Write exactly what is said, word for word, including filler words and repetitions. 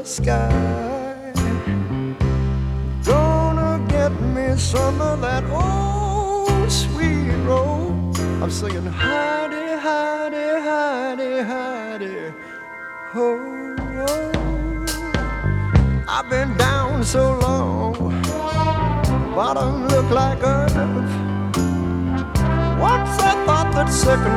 sky. Gonna get me some of that old sweet roll. I'm singing Heidi, Heidi, Heidi, Heidi, ho, ho. I've been down so long, bottom look like earth. What's that thought that's second